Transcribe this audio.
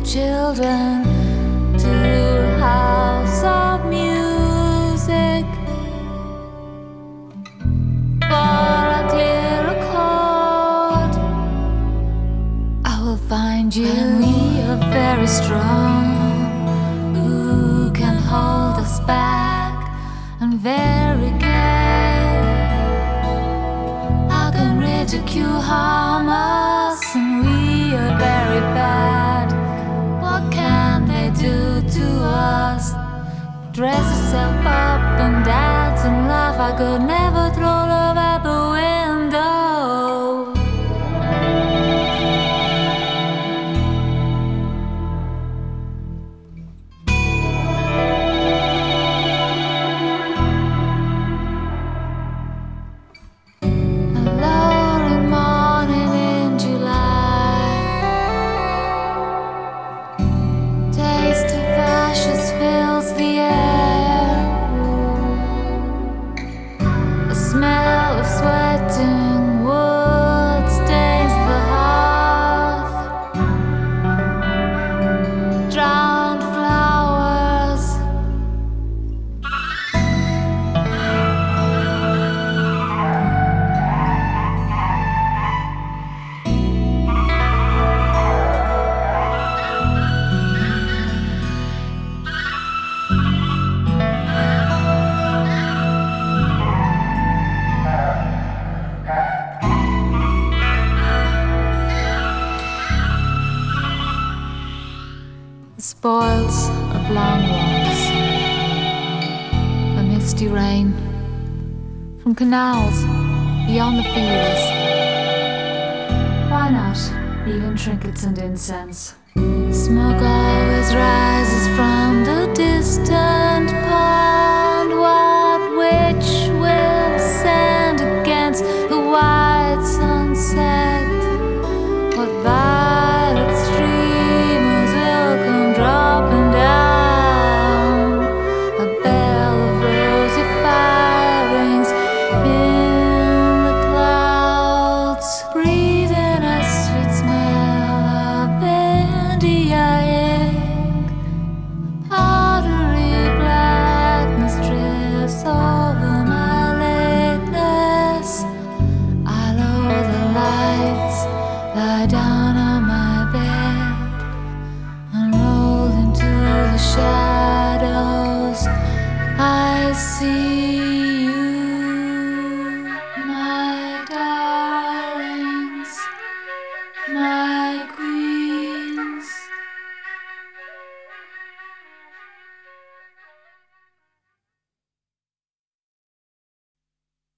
children to a house of music for a clear accord. I will find you, and we are very strong. Who can hold us back? And very gay. I can ridicule, harm us, and we are very bad. What can they do to us? Dress yourself up and dance and laugh. I could never throw love out the window. The spoils of long walks, the misty rain from canals beyond the fields. Why not even trinkets and incense? Smoke always rises from the distant pond. What witch will ascend against the white sunset? What violet streamers will come dropping down? A bell of rosy firings in the clouds, breathing a sweet smell of India ink. Powdery blackness drifts over my lateness. I lower the lights, lie down